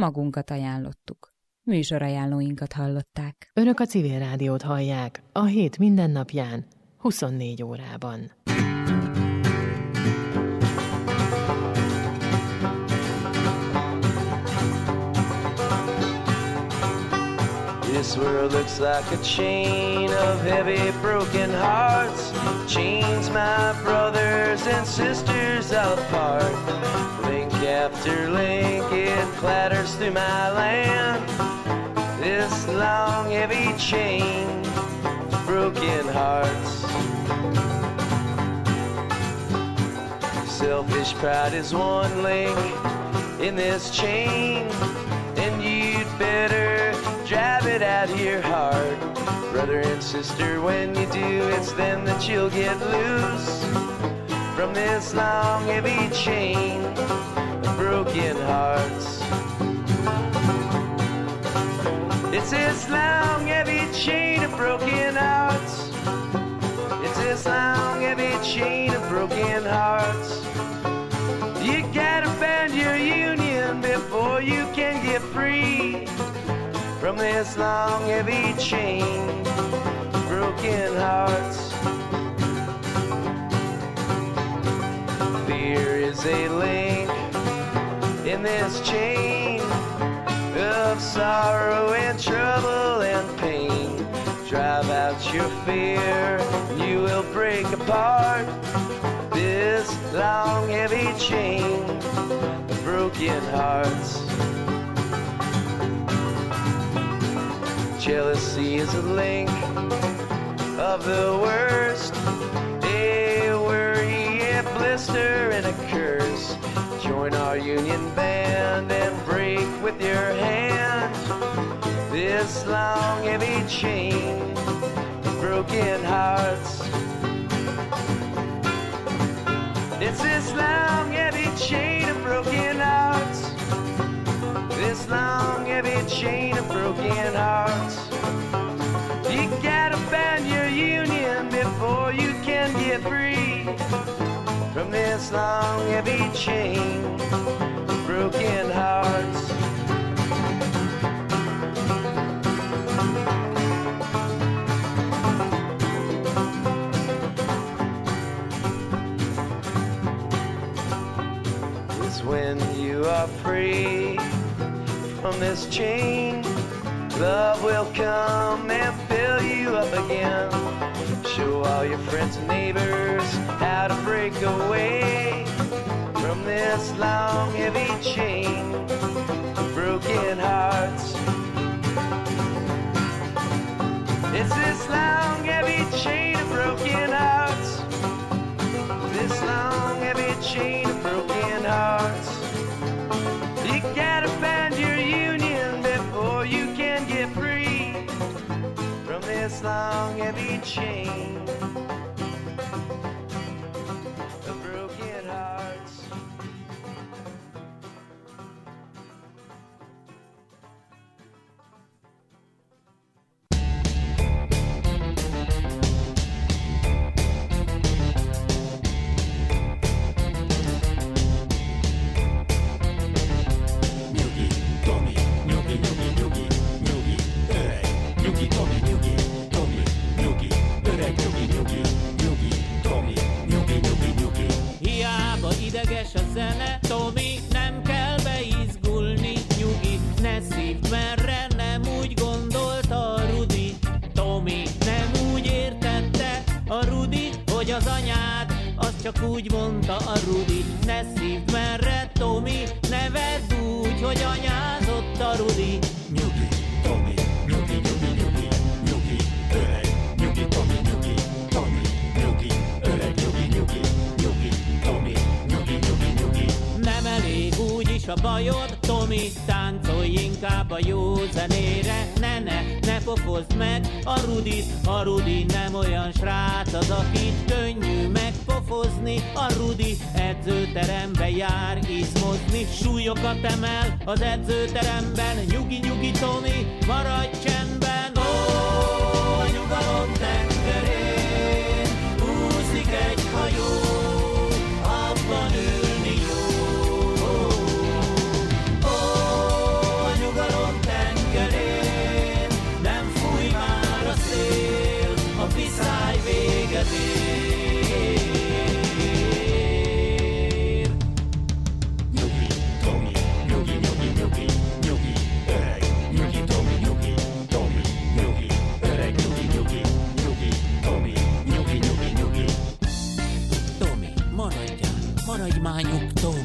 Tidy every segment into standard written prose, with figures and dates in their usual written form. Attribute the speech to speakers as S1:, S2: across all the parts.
S1: magunkat ajánlottuk. Műsorajánlóinkat hallották.
S2: Önök a Civil Rádiót hallják a hét minden napján, 24 órában.
S3: This world looks like a chain of heavy broken hearts, chains my brothers and sisters apart. Link after link it clatters through my land, this long heavy chain of broken hearts. Selfish pride is one link in this chain, and you'd better drive it out of your heart. Brother and sister, when you do, it's then that you'll get loose from this long heavy chain of broken hearts. It's this long heavy chain of broken hearts. It's this long heavy chain of broken hearts. You gotta bend your union before you can get free from this long heavy chain of broken hearts. Fear is a link in this chain of sorrow and trouble and pain. Drive out your fear, you will break apart this long heavy chain of broken hearts. Jealousy is a link of the worst, a worry, a blister, and a curse. Join our union band and break with your hand this long heavy chain of broken hearts. It's this long heavy chain of broken hearts, this long heavy chain of broken hearts. You gotta bend your union before you can get free from this long heavy chain of broken hearts. It's when you are free from this chain, love will come and fill you up again. Show all your friends and neighbors how to break away from this long heavy chain of broken hearts. It's this long heavy chain of broken hearts, this long heavy chain of broken hearts. You gotta bend your union before you can get free from this long heavy chain of broken hearts.
S4: Ideges a zene, Tomi, nem kell beizgulni, nyugi, ne szívd merre, nem úgy gondolta a Rudi. Tomi, nem úgy értette a Rudi, hogy az anyád, az csak úgy mondta a Rudi. Ne szívd merre, Tomi, ne vedd úgy, hogy anyázott a Rudi.
S5: Nyugi, Tomi, nyugi, nyugi, nyugi, nyugi, öreg, nyugi, Tomi, nyugi, Tomi, nyugi, öreg, nyugi, nyugi, nyugi, Tomi.
S4: Nem elég úgyis a bajod, Tomi, táncolj inkább a jó zenére. Ne pofozd meg a Rudi nem olyan srác az, akit könnyű megpofozni. A Rudi edzőterembe jár izmozni, súlyokat emel az edzőteremben. Nyugi, nyugi, Tomi, maradj csendben. Ó, a nyugalom tengerén úszik egy hajó, abban ülni jó. Ó, maradj már nyugton.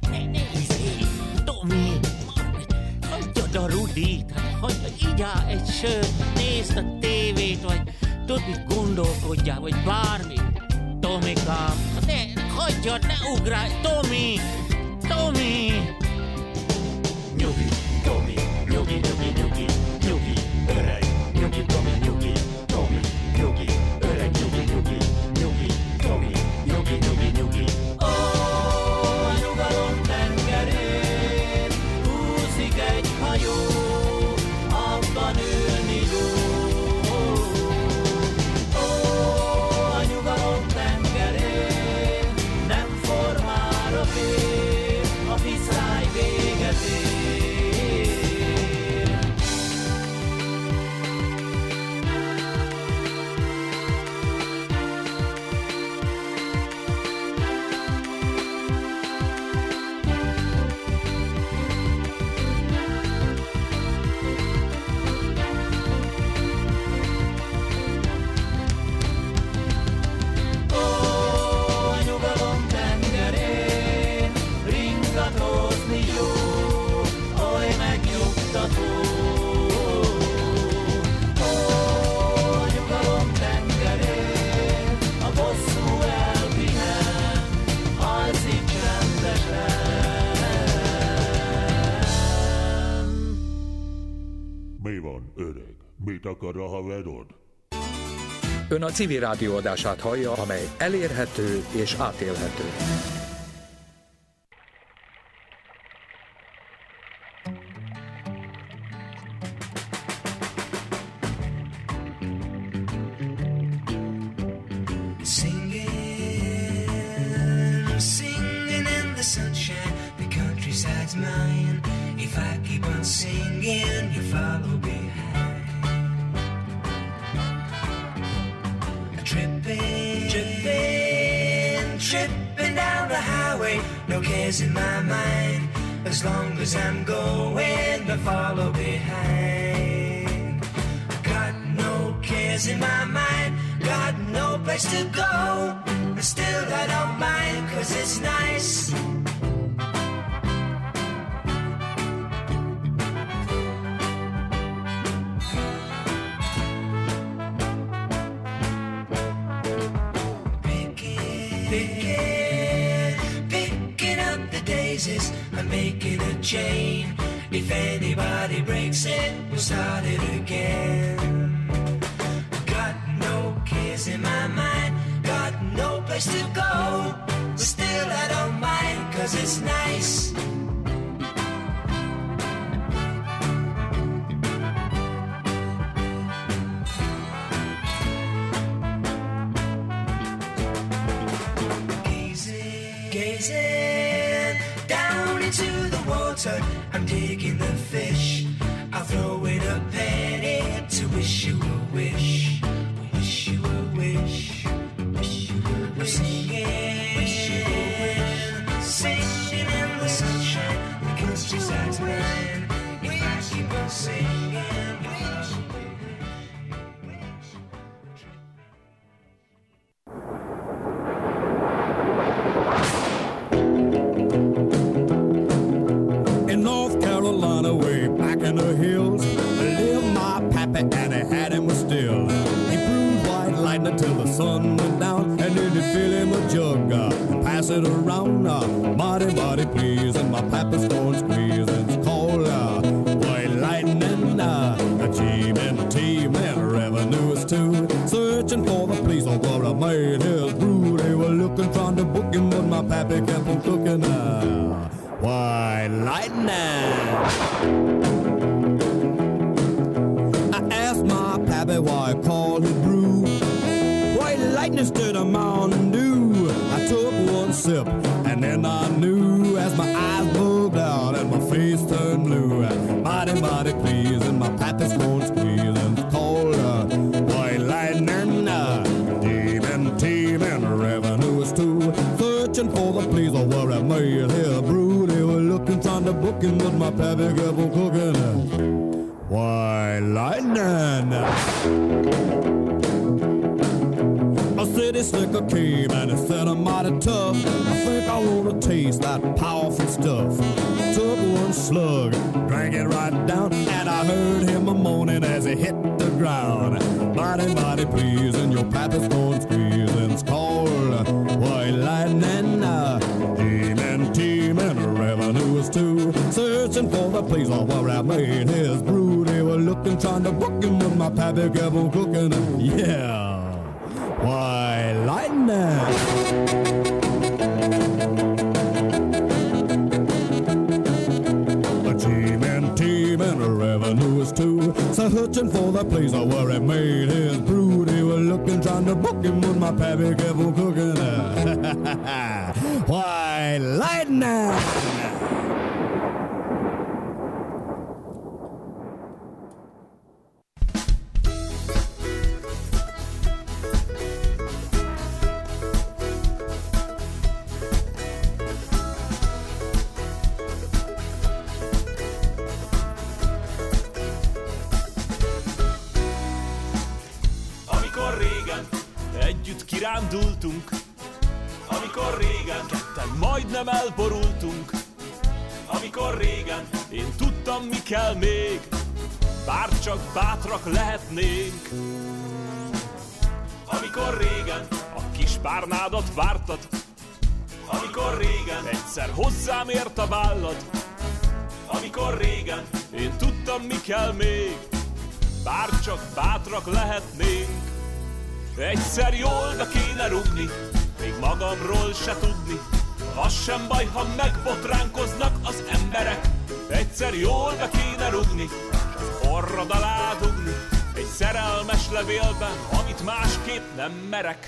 S4: Tomi, hagyjad a Rudit, hagyjad, igyál egy sört, nézd a tévét, vagy tudod, mit gondolkodjál, vagy bármi. Tomikám, ne, hagyjad, ne ugrálj, Tomi, Tomi.
S5: Nyugi, Tomi, nyugi, nyugi, nyugi, nyugi, öreg, nyugi, Tomi, nyugi, Tomi, nyugi, öreg, nyugi, nyugi, nyugi, Tomi, nyugi, nyugi, nyugi.
S4: Ó, a nyugalom tengerén úszik egy hajó, abban ülni jó. Ó, a nyugalom tengerén nem formál a fél, a viszály véget ér.
S6: Mi van, öreg? Mit akar a haverod?
S7: Ön a civil rádióadását hallja, amely elérhető és átélhető.
S8: Singing in the sunshine, the countryside's mine. If I keep on singing, you follow behind. Tripping down the highway, no cares in my mind. As long as I'm going, I follow behind. Got no cares in my mind, got no place to go. But still I don't mind, 'cause it's nice. Picking up the daisies, I'm making a chain. If anybody breaks it, we'll start it again. Got no cares in my mind, got no place to go. But still I don't mind, 'cause it's nice. Gazing down into the water, I'm digging the fish. I'll throw in a penny to wish you a wish. Wish you a wish. Wish you a wish. Singing in the sunshine, the countryside's mine. If I keep on singing, wish you a wish.
S9: In North Carolina, way back in the hills, lived my pappy, and he had him with still. He brewed white lightning till the sun went down, and then he'd fill him a jug, pass it around, mighty, mighty please, and my pappy's going squeeze, and it's called white lightning, achievement, team, and revenue is too. Searching for the police, oh, what I made his brew. They were looking, trying to book him, but my pappy kept on cooking. White lightning. I asked my pappy why I called his brew white lightning instead of Mountain Dew. I took one sip and then I knew, as my eyes bugged out and my face turned blue. Mighty, mighty please, and my pappy's going squeeze, and it's called white lightning. Demon team and revenue is too. Searching for the police, oh, where I made his brew. They were looking, trying to book him, but my pappy kept on cooking. White lightning. I city slicker came and it said I'm mighty tough. I think I wanna taste that powerful stuff. Took one slug, drank it right down, and I heard him a moaning as he hit the ground. Mighty, mighty pleasing, your pappy's going squeezing. It's called white lightning. Teaming, revenue is too. Searching for the place where I made his brew. They were looking, trying to book him, but my pappy kept on cooking. Yeah, white lightning. Teaming, revenue is too. So searching for the place where he made his brew. They were looking, trying to book him, but my pappy kept on cooking. White lightning.
S10: Kirándultunk, amikor régen ketten majdnem elborultunk. Amikor régen én tudtam, mi kell még, bár csak bátrak lehetnénk. Amikor régen a kis párnádat vártad, amikor régen egyszer hozzám ért a vállad. Amikor régen én tudtam, mi kell még, bár csak bátrak lehetnénk. Egyszer jól be kéne rugni, még magamról se tudni. Az sem baj, ha megbotránkoznak az emberek. Egyszer jól be kéne rugni, s az orrod alá dugni. Egy szerelmes levélben, amit másképp nem merek.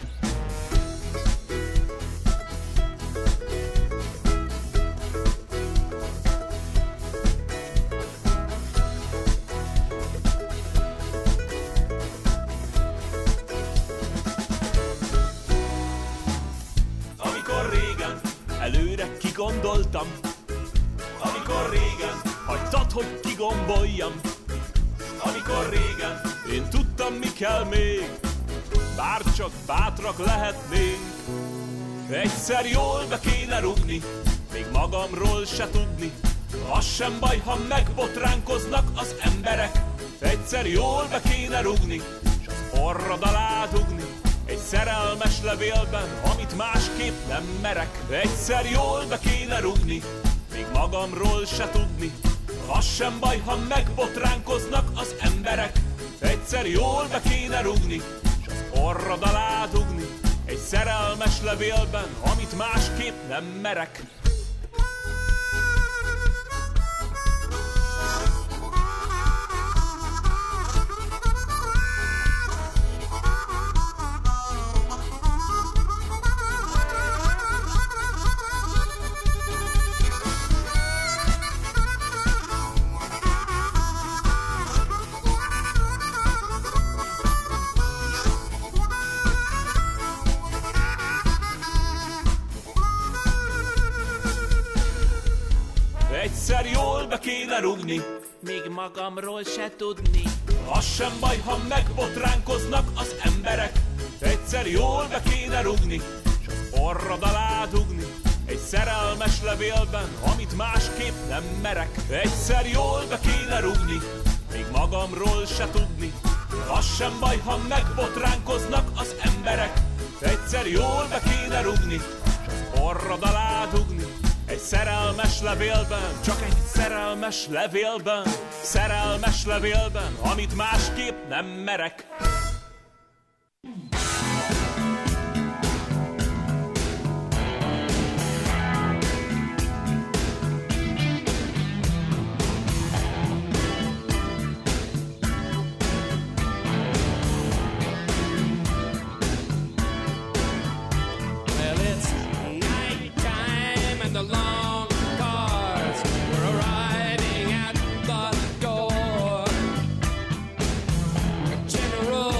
S10: Gondoltam, amikor régen hagytad, hogy kigomboljam. Amikor régen én tudtam, mi kell még, bár csak bátrak lehetnénk. Egyszer jól be kéne rugni, még magamról se tudni. Az sem baj, ha megbotránkoznak az emberek. Egyszer jól be kéne rugni, s az orrod alá dugni. Egy szerelmes levélben, amit másképp nem merek. Egyszer jól be kéne rugni, még magamról se tudni. Az sem baj, ha megbotránkoznak az emberek. Egyszer jól be kéne rugni, s az orrod alá dugni. Egy szerelmes levélben, amit másképp nem merek. Egyszer jól be kéne rugni, még magamról se tudni. Az sem baj, ha megbotránkoznak az emberek. Egyszer jól be kéne rugni, s az orrod alá dugni. Egy szerelmes levélben, amit másképp nem merek. Egyszer jól be kéne rugni, még magamról se tudni. Az sem baj, ha megbotránkoznak az emberek. Egyszer jól be kéne rugni, s az orrod alá dugni. Egy szerelmes levélben, csak egy szerelmes levélben. Szerelmes levélben, amit másképp nem merek.
S11: General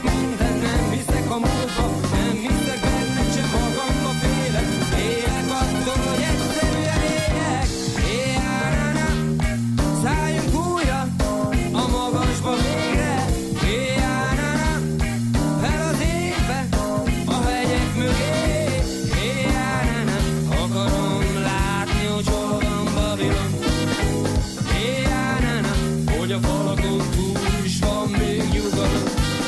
S11: tudok mindent, nem hiszek a múltba, nem hiszek benne, csak magamba félek. Élek attól, hogy egyszerűen élek. Éjjel-na-na, szálljunk újra a magasba végre. Éjjel-na-na, fel az égbe, a hegyek mögé. Éjjel-na-na, akarom látni, hogy hol van Babilon. Éjjel-na-na, hogy a falakon túl is van még nyugalom.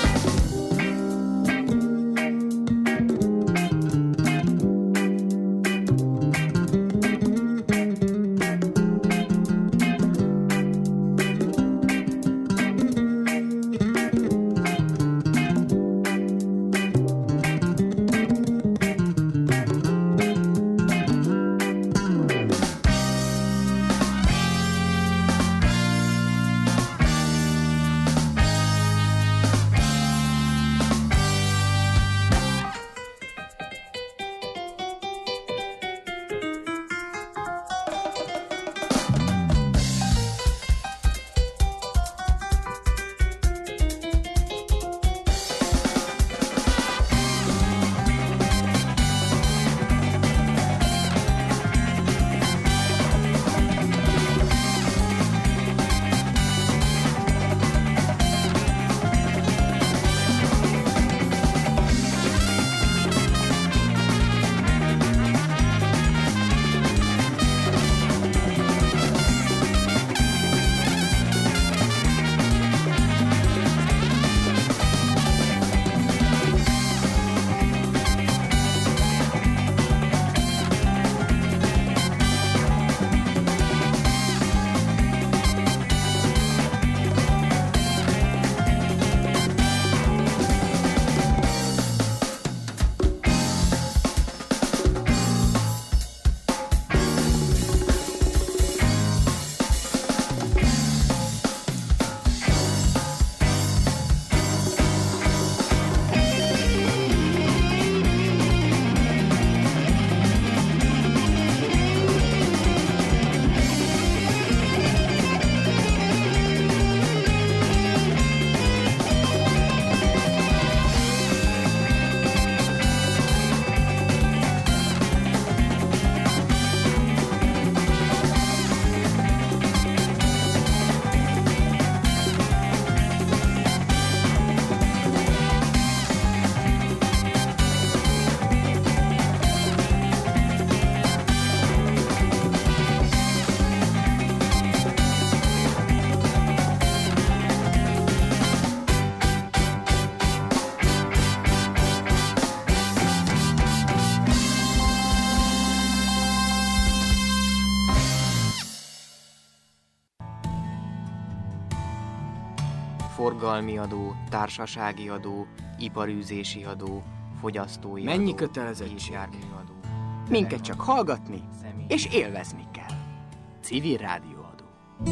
S12: Forgalmi adó, társasági adó, iparűzési adó, fogyasztói
S13: Mennyi
S12: adó,
S13: kötelezettség?
S12: járműadó.
S13: Minket csak hallgatni és élvezni kell. Civil rádióadó.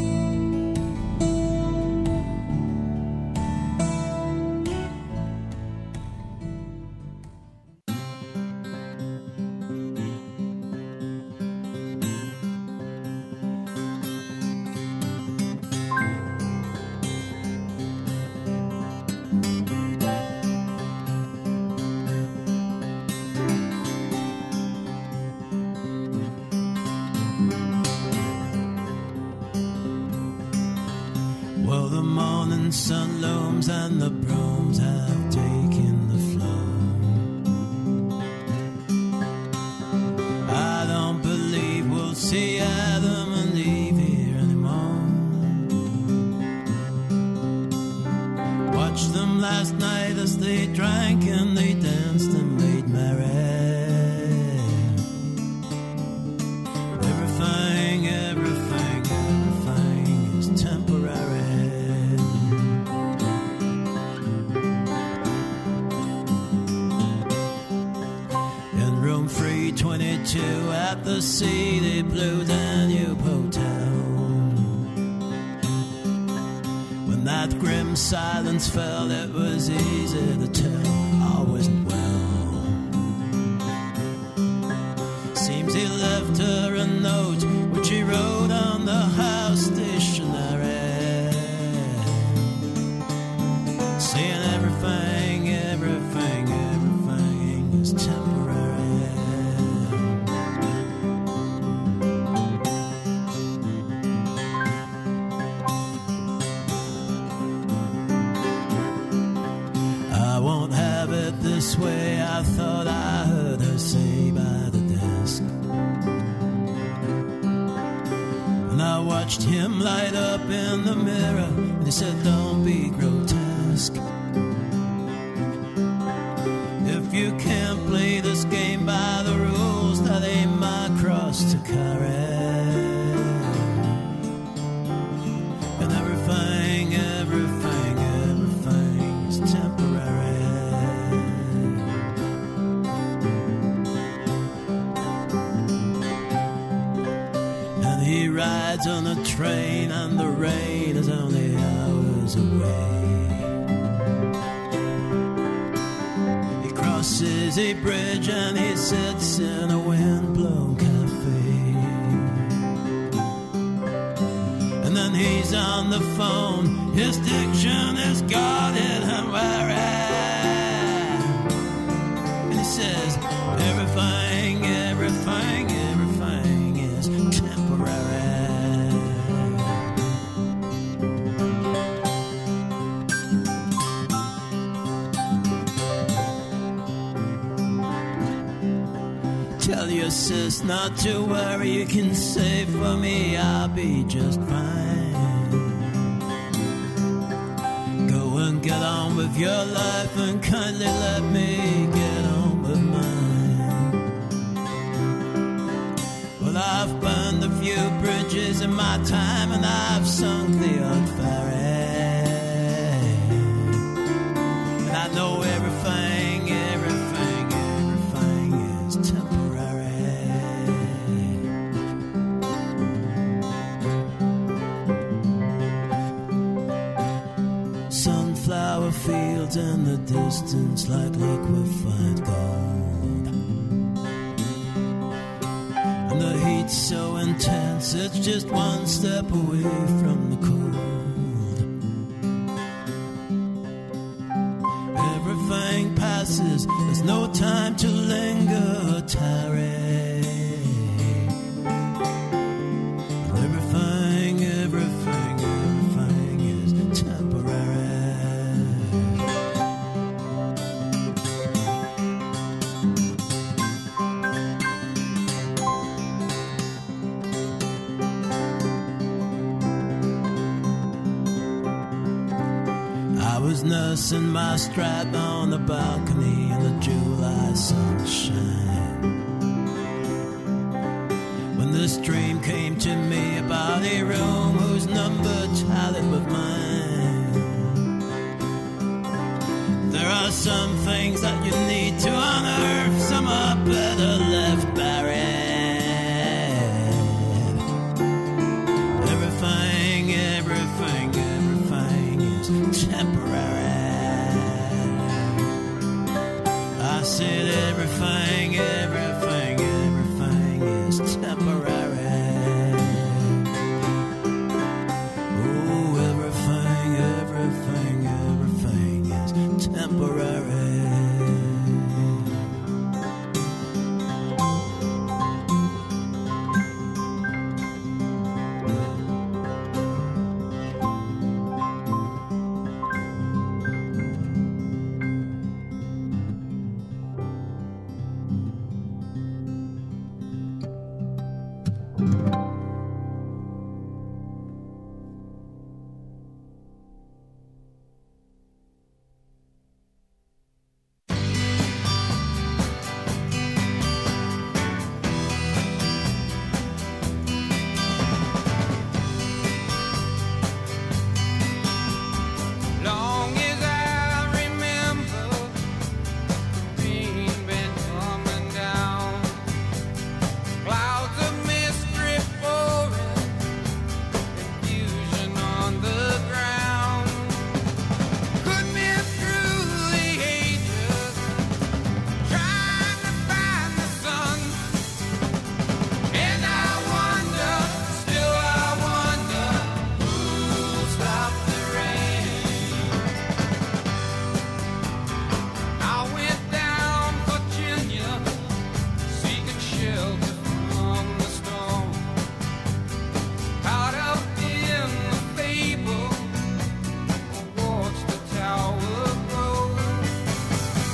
S14: Well, the morning sun looms and the brooms have taken the floor. I don't believe we'll see Adam and Eve here anymore. Watched them last night as they drank and they danced and made merry. Everything is temporary. In room 322 at the City Blue Danube Hotel, when that grim silence fell, it was easy to tell I wasn't well. Seems he left her a note which he wrote on the house stationery, saying everything this way, I thought I heard her say by the desk. And I watched him light up in the mirror, and he said, don't be grotesque. If you can't play this game by the rules, that ain't my cross to carry. And everything is temporary. And he rides on a train, and the rain is only hours away. He crosses a bridge and he sits in a wind-blown cafe. And then he's on the phone, his diction is guarded and wary. And he says, everything is temporary. Tell your sis not to worry, you can say for me I'll be just fine. Go and get on with your life and kindly let me get on with mine. Well, I've burned a few bridges in my time, and I've sunk the odd ferry. And I know everything is temporary. Sunflower fields in the distance like liquefied gold. And the heat's so intense, it's just one step away from the cold. Everything passes, there's no time to linger or tarry. Everything is temporary. I was nursing my strap on the balcony in the July sunshine, when this dream came to me about a room whose number tallied with mine. There are some things that you need to unearth, some are better left buried. Everything is temporary. I said everything is temporary. Oh, everything is temporary.